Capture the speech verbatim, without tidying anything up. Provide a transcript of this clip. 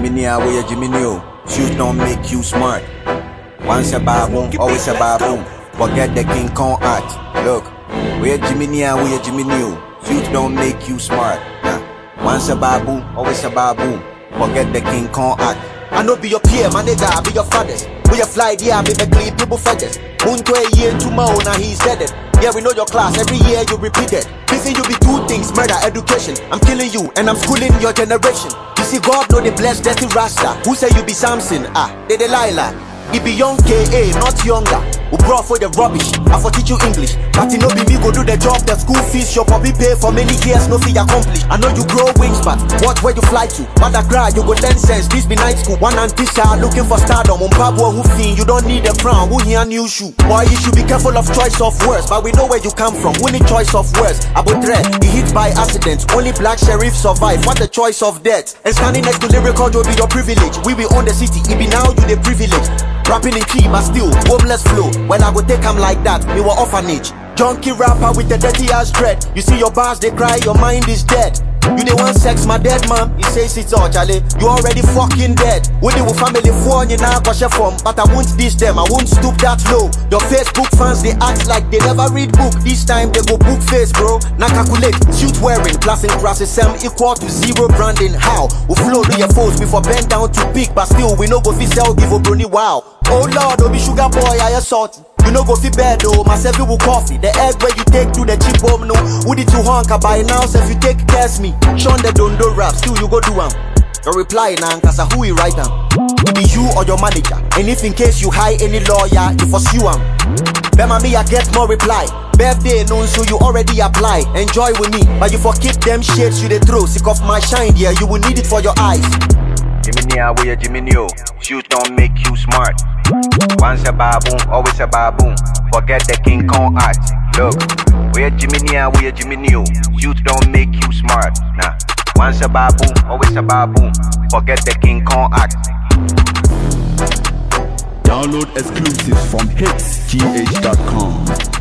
Jiminy, we a Jiminy. Shoes don't make you smart. Once a baboon, always a baboon. Forget the King Kong act. Look, we a Jiminy, we a Jiminy. Shoes don't make you smart. Nah. Once a baboon, always a baboon. Forget the King Kong act. I know be your peer, my nigga, I be your fathers. We a fly, yeah, me the clean people feathers. Moon to a year, two more, now he's dead. Yeah, we know your class, every year you repeat it. Busy you be two things, murder, education. I'm killing you, and I'm schooling your generation. You see, God know they bless dirty Rasta. Who say you be Samson? Ah, they Delilah. He be young K A, not younger. Who brought for the rubbish? I for teach you English. But it no be me go do the job, the school fees your puppy pay for many years, no fee accomplish. I know you grow wings, but what where you fly to? Mother cry, you go learn sense. This be night school. One antisha looking for stardom. On Pablo who fiend, you don't need a crown. Who hear new shoe? Boy, you should be careful of choice of words. But we know where you come from. We need choice of words. Abotre, he hit by accident. Only black sheriff survive. What a choice of death. And standing next to lyrical will be your privilege. We will own the city. It be now you the privilege. Rapping in key, but still homeless flow. When I go take him like that, we were orphanage. Junkie rapper with the dirty ass dread. You see your bars, they cry, your mind is dead. You they want sex, my dead mom. He says it's all Charlie. You already fucking dead. We deal with family phone, you now got your form. But I won't dish them, I won't stoop that low. Your Facebook fans, they act like they never read book. This time they go book face, bro. Now calculate, suit wearing, classing crosses, sem equal to zero branding. How? We flow to your foes before bend down to peak. But still, we no go fi sell, give a brony wow. Oh Lord, oh be sugar boy, I assault. You no go fi bed though, myself you will coffee. The egg where you take to the cheap home no. Would it you honker by now, so if you take test me. Sean the don't do rap, still you go do am. Your reply now, cause who he write am. It be you or your manager. And if in case you hire any lawyer, you pursue am. Bema me I get more reply. Birthday known so you already apply. Enjoy with me, but you for keep them shades you they throw. Sick of my shine here, you will need it for your eyes. Jiminy, we a Jiminy. Shoes don't make you smart. Once a baboon, always a baboon. Forget the King Kong act. Look, we a Jiminy, we a Jiminy. Shoes don't make you smart. Nah. Once a baboon, always a baboon. Forget the King Kong act. Download exclusives from hits g h dot com.